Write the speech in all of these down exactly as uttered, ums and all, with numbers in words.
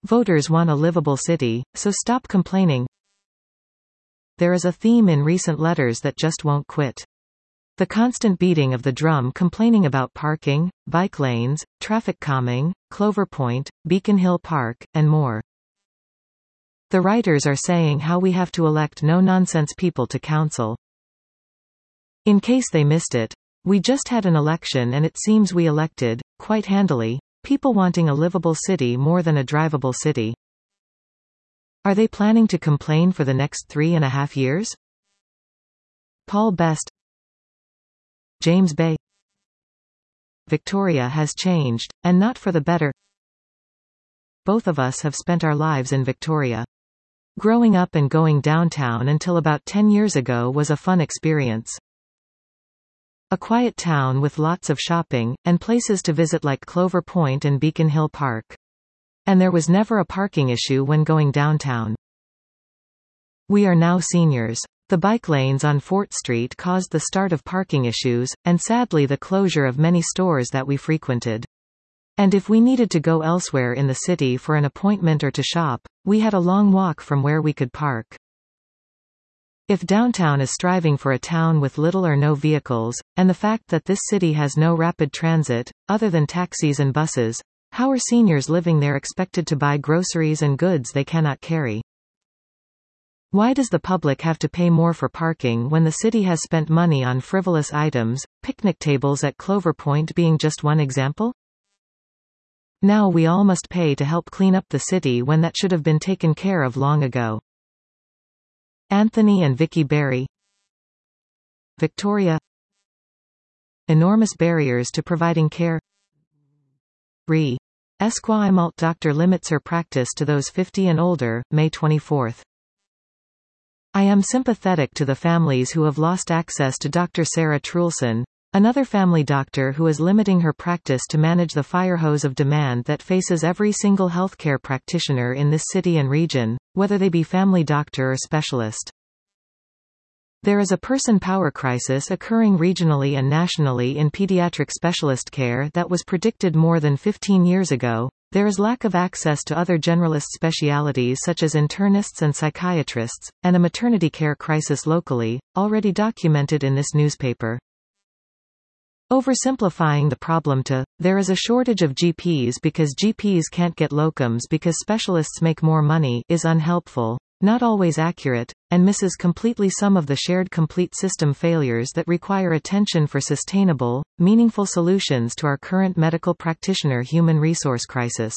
Voters want a livable city, so stop complaining. There is a theme in recent letters that just won't quit. The constant beating of the drum complaining about parking, bike lanes, traffic calming, Clover Point, Beacon Hill Park, and more. The writers are saying how we have to elect no-nonsense people to council. In case they missed it, we just had an election and it seems we elected, quite handily, people wanting a livable city more than a drivable city. Are they planning to complain for the next three and a half years? Paul Best. James Bay. Victoria has changed, and not for the better. Both of us have spent our lives in Victoria. Growing up and going downtown until about ten years ago was a fun experience. A quiet town with lots of shopping, and places to visit like Clover Point and Beacon Hill Park. And there was never a parking issue when going downtown. We are now seniors. The bike lanes on Fort Street caused the start of parking issues, and sadly the closure of many stores that we frequented. And if we needed to go elsewhere in the city for an appointment or to shop, we had a long walk from where we could park. If downtown is striving for a town with little or no vehicles, and the fact that this city has no rapid transit, other than taxis and buses, how are seniors living there expected to buy groceries and goods they cannot carry? Why does the public have to pay more for parking when the city has spent money on frivolous items, picnic tables at Clover Point being just one example? Now we all must pay to help clean up the city when that should have been taken care of long ago. Anthony and Vicky Berry. Victoria. Enormous barriers to providing care. Re. Esquimalt doctor limits her practice to those fifty and older, May twenty-fourth. I am sympathetic to the families who have lost access to Doctor Sarah Trulson, another family doctor who is limiting her practice to manage the fire hose of demand that faces every single healthcare practitioner in this city and region, whether they be family doctor or specialist. There is a person power crisis occurring regionally and nationally in pediatric specialist care that was predicted more than fifteen years ago. There is lack of access to other generalist specialities such as internists and psychiatrists, and a maternity care crisis locally, already documented in this newspaper. Oversimplifying the problem to, there is a shortage of G Ps because G Ps can't get locums because specialists make more money, is unhelpful, not always accurate, and misses completely some of the shared complete system failures that require attention for sustainable, meaningful solutions to our current medical practitioner human resource crisis.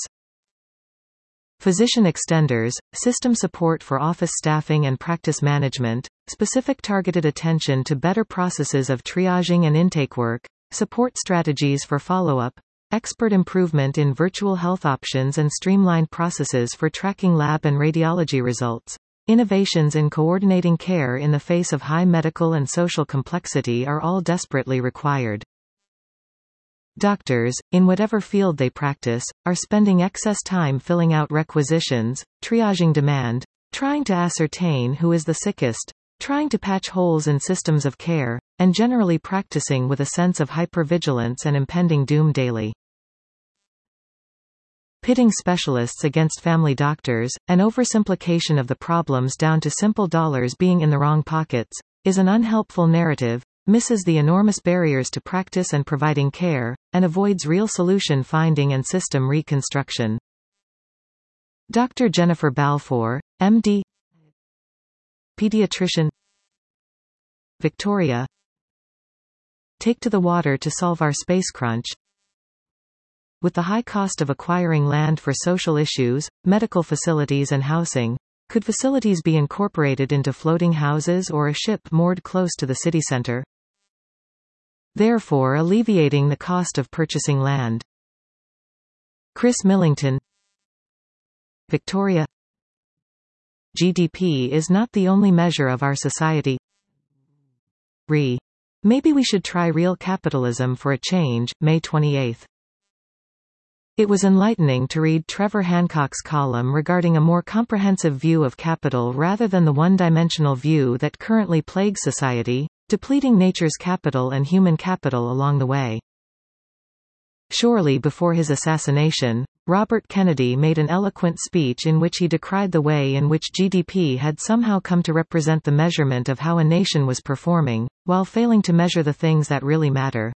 Physician extenders, system support for office staffing and practice management, specific targeted attention to better processes of triaging and intake work, support strategies for follow-up, expert improvement in virtual health options and streamlined processes for tracking lab and radiology results. Innovations in coordinating care in the face of high medical and social complexity are all desperately required. Doctors, in whatever field they practice, are spending excess time filling out requisitions, triaging demand, trying to ascertain who is the sickest, trying to patch holes in systems of care, and generally practicing with a sense of hypervigilance and impending doom daily. Pitting specialists against family doctors, an oversimplification of the problems down to simple dollars being in the wrong pockets, is an unhelpful narrative, misses the enormous barriers to practice and providing care, and avoids real solution finding and system reconstruction. Doctor Jennifer Balfour, M D, Pediatrician, Victoria. Take to the water to solve our space crunch. With the high cost of acquiring land for social issues, medical facilities and housing, could facilities be incorporated into floating houses or a ship moored close to the city center? Therefore alleviating the cost of purchasing land. Chris Millington, Victoria. G D P is not the only measure of our society. Re. Maybe we should try real capitalism for a change, May twenty-eighth. It was enlightening to read Trevor Hancock's column regarding a more comprehensive view of capital rather than the one-dimensional view that currently plagues society, depleting nature's capital and human capital along the way. Shortly before his assassination, Robert Kennedy made an eloquent speech in which he decried the way in which G D P had somehow come to represent the measurement of how a nation was performing, while failing to measure the things that really matter.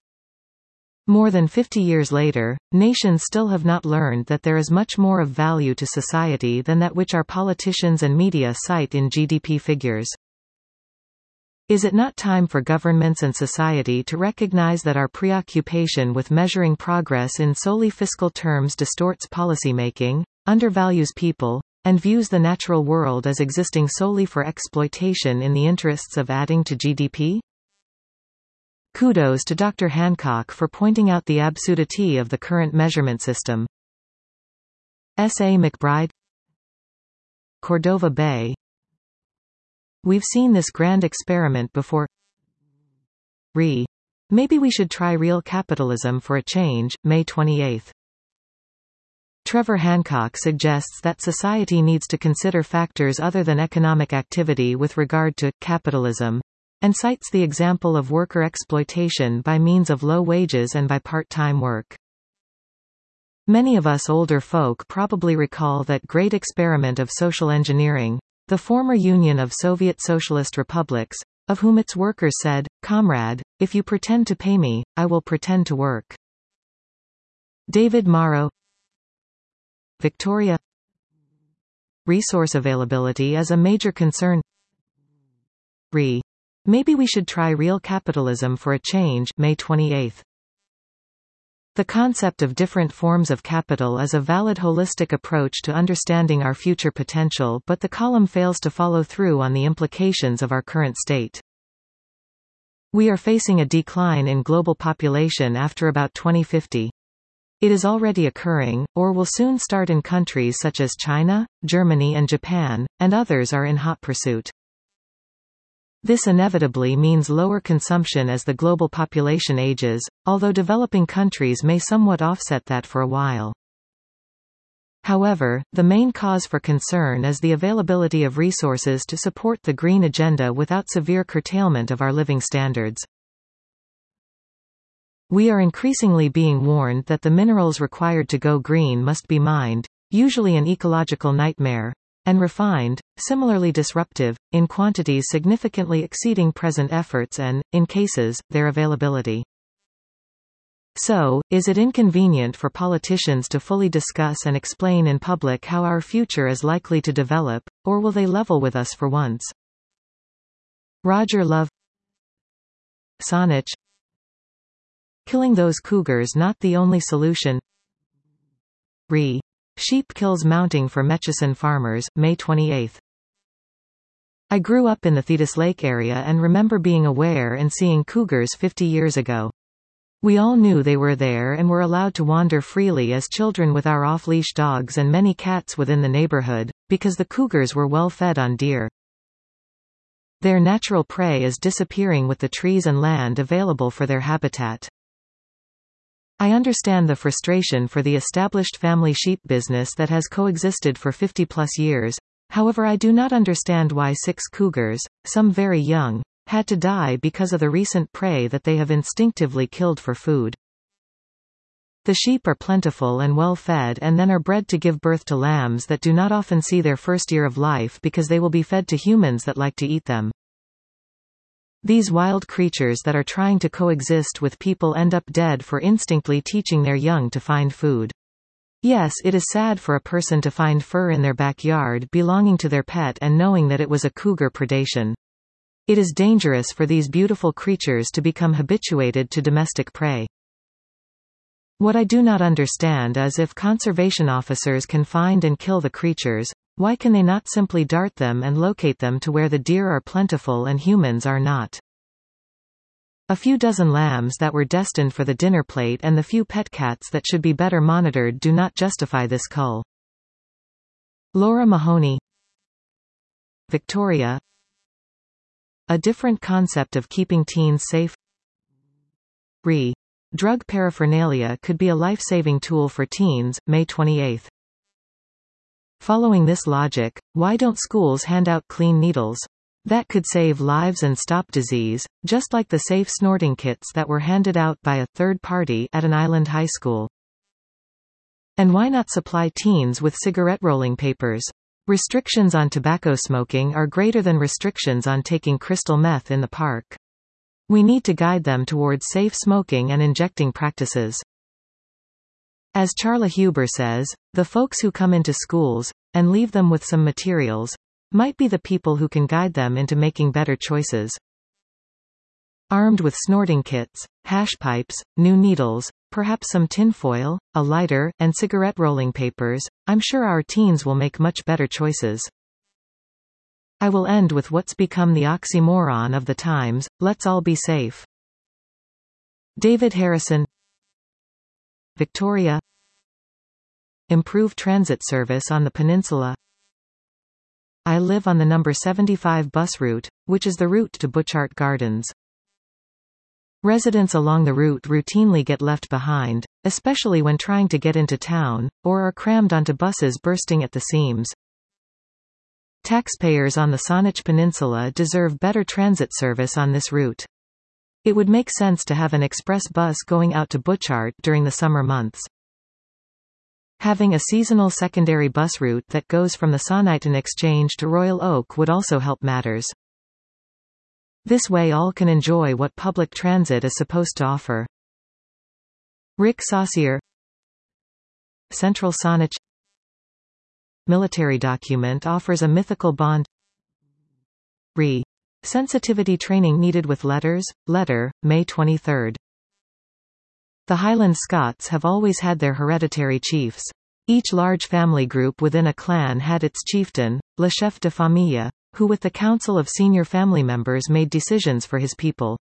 More than fifty years later, nations still have not learned that there is much more of value to society than that which our politicians and media cite in G D P figures. Is it not time for governments and society to recognize that our preoccupation with measuring progress in solely fiscal terms distorts policymaking, undervalues people, and views the natural world as existing solely for exploitation in the interests of adding to G D P? Kudos to Doctor Hancock for pointing out the absurdity of the current measurement system. S. A. McBride, Cordova Bay. We've seen this grand experiment before. Re. Maybe we should try real capitalism for a change, May twenty-eighth. Trevor Hancock suggests that society needs to consider factors other than economic activity with regard to capitalism, and cites the example of worker exploitation by means of low wages and by part-time work. Many of us older folk probably recall that great experiment of social engineering, the former Union of Soviet Socialist Republics, of whom its workers said, "Comrade, if you pretend to pay me, I will pretend to work." David Morrow, Victoria. Resource availability is a major concern. Re. Maybe we should try real capitalism for a change, May twenty-eighth. The concept of different forms of capital is a valid holistic approach to understanding our future potential, but the column fails to follow through on the implications of our current state. We are facing a decline in global population after about twenty fifty. It is already occurring, or will soon start in countries such as China, Germany and Japan, and others are in hot pursuit. This inevitably means lower consumption as the global population ages, although developing countries may somewhat offset that for a while. However, the main cause for concern is the availability of resources to support the green agenda without severe curtailment of our living standards. We are increasingly being warned that the minerals required to go green must be mined, usually an ecological nightmare, and refined, similarly disruptive, in quantities significantly exceeding present efforts and, in cases, their availability. So, is it inconvenient for politicians to fully discuss and explain in public how our future is likely to develop, or will they level with us for once? Roger Love, Saanich. Killing those cougars not the only solution. Re. Sheep kills mounting for Murchison farmers, May twenty-eighth. I grew up in the Thetis Lake area and remember being aware and seeing cougars fifty years ago. We all knew they were there and were allowed to wander freely as children with our off-leash dogs and many cats within the neighborhood, because the cougars were well fed on deer. Their natural prey is disappearing with the trees and land available for their habitat. I understand the frustration for the established family sheep business that has coexisted for fifty plus years, however I do not understand why six cougars, some very young, had to die because of the recent prey that they have instinctively killed for food. The sheep are plentiful and well fed and then are bred to give birth to lambs that do not often see their first year of life because they will be fed to humans that like to eat them. These wild creatures that are trying to coexist with people end up dead for instinctively teaching their young to find food. Yes, it is sad for a person to find fur in their backyard belonging to their pet and knowing that it was a cougar predation. It is dangerous for these beautiful creatures to become habituated to domestic prey. What I do not understand is if conservation officers can find and kill the creatures, why can they not simply dart them and locate them to where the deer are plentiful and humans are not? A few dozen lambs that were destined for the dinner plate and the few pet cats that should be better monitored do not justify this cull. Laura Mahoney, Victoria. A different concept of keeping teens safe. Re. Drug paraphernalia could be a life-saving tool for teens, May twenty-eighth. Following this logic, why don't schools hand out clean needles? That could save lives and stop disease, just like the safe snorting kits that were handed out by a third party at an island high school. And why not supply teens with cigarette rolling papers? Restrictions on tobacco smoking are greater than restrictions on taking crystal meth in the park. We need to guide them towards safe smoking and injecting practices. As Charla Huber says, the folks who come into schools, and leave them with some materials, might be the people who can guide them into making better choices. Armed with snorting kits, hash pipes, new needles, perhaps some tinfoil, a lighter, and cigarette rolling papers, I'm sure our teens will make much better choices. I will end with what's become the oxymoron of the times: let's all be safe. David Harrison. Victoria. Improve transit service on the peninsula. I live on the number seventy-five bus route, which is the route to Butchart Gardens. Residents along the route routinely get left behind, especially when trying to get into town, or are crammed onto buses bursting at the seams. Taxpayers on the Saanich Peninsula deserve better transit service on this route. It would make sense to have an express bus going out to Butchart during the summer months. Having a seasonal secondary bus route that goes from the Saanich Exchange to Royal Oak would also help matters. This way all can enjoy what public transit is supposed to offer. Rick Saucier. Central Saanich. Military document offers a mythical bond. Re. Sensitivity training needed with letters. Letter, May twenty-third. The Highland Scots have always had their hereditary chiefs. Each large family group within a clan had its chieftain, le chef de famille, who with the council of senior family members made decisions for his people.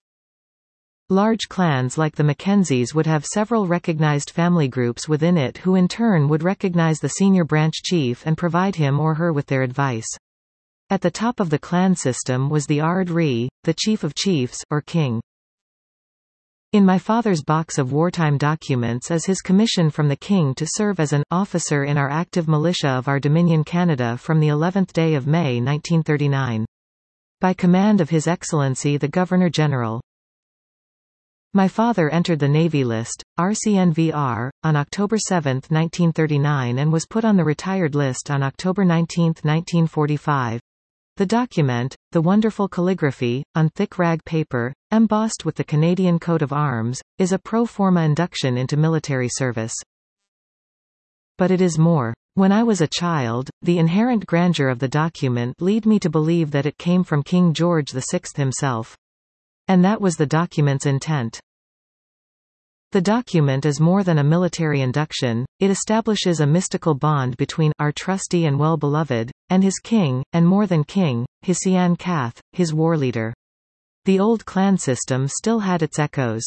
Large clans like the Mackenzies would have several recognized family groups within it who in turn would recognize the senior branch chief and provide him or her with their advice. At the top of the clan system was the Ard Ri, the chief of chiefs, or king. In my father's box of wartime documents is his commission from the king to serve as an officer in our active militia of our Dominion Canada from the eleventh day of May nineteen thirty-nine. By command of His Excellency the Governor-General. My father entered the Navy List, R C N V R, on October seventh nineteen thirty-nine and was put on the retired list on October nineteenth nineteen forty-five. The document, the wonderful calligraphy, on thick rag paper, embossed with the Canadian coat of arms, is a pro forma induction into military service. But it is more. When I was a child, the inherent grandeur of the document led me to believe that it came from King George the Sixth himself. And that was the document's intent. The document is more than a military induction, it establishes a mystical bond between our trusty and well-beloved, and his king, and more than king, his Sian Cath, his war leader. The old clan system still had its echoes.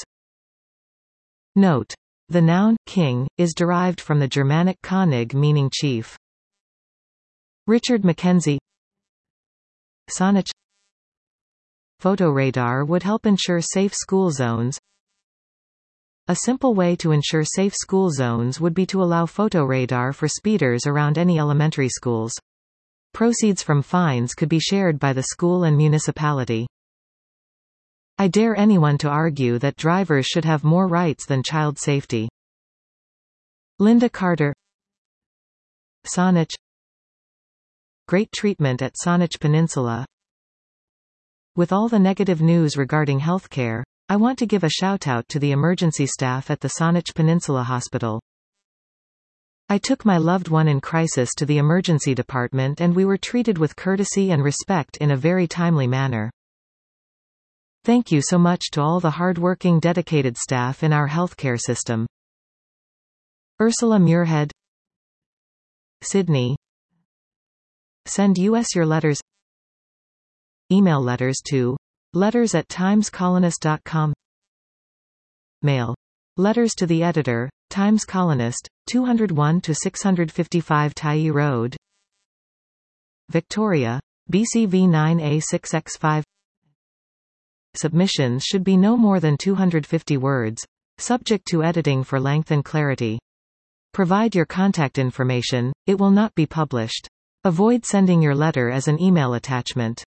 Note. The noun, king, is derived from the Germanic König meaning chief. Richard Mackenzie. Saanich. Photoradar would help ensure safe school zones. A simple way to ensure safe school zones would be to allow photoradar for speeders around any elementary schools. Proceeds from fines could be shared by the school and municipality. I dare anyone to argue that drivers should have more rights than child safety. Linda Carter. Saanich. Great treatment at Saanich Peninsula. With all the negative news regarding healthcare, I want to give a shout-out to the emergency staff at the Saanich Peninsula Hospital. I took my loved one in crisis to the emergency department and we were treated with courtesy and respect in a very timely manner. Thank you so much to all the hard-working dedicated staff in our healthcare system. Ursula Muirhead. Sydney. Send us your letters. Email letters to letters at times colonist dot com. Mail. Letters to the editor, Times Colonist, two oh one to six fifty-five Tyee Road, Victoria, B C V nine A six X five. Submissions should be no more than two hundred fifty words, subject to editing for length and clarity. Provide your contact information, it will not be published. Avoid sending your letter as an email attachment.